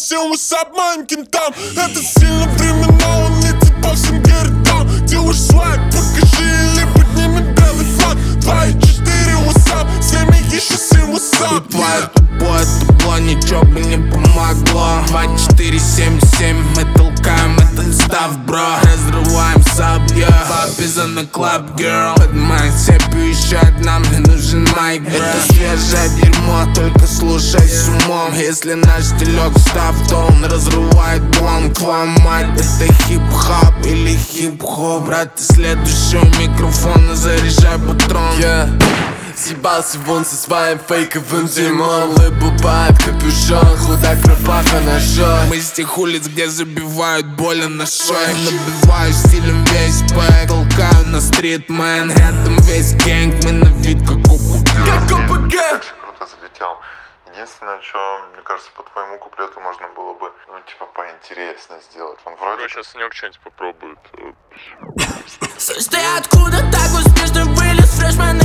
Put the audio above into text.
всем высап моим кентам. Это сильно времена, он летит по всем городам. Делаешь свайп, покажи или подними белый флаг. 2 и 4 высап, 7 и еще 7 высап. Тупое табло, ничего бы не помогло. 2, 4, 7, 7, мы толкаем этот став, бро. Разрываем сабьё, папиза на клаб, girl. Поднимай цепь и уезжать, нам не нужен майк, бро. Это свежее дерьмо, только слушай с умом. Если наш стилек став, то он разрывает блон. Твоя мать, это хип-хоп или хип-хоп. Брат, ты следующий у микрофона, заряжай патрон. Съебался вон со своим фейковым дерьмом. Лыбубает капюшон, худак рубаха ножом. Мы с тех улиц, где забивают боли на шее. Набиваю стилем весь бэк, толкаю на стрит Мэнхэттен. Весь гэнг, мы на вид как ОПГ. Круто залетел. Единственное, что, мне кажется, по твоему куплету можно было бы, ну, типа, поинтереснее сделать. Он вроде... Сейчас Санек что-нибудь попробует. Слышь, ты откуда так успешно вылез, фрешмен?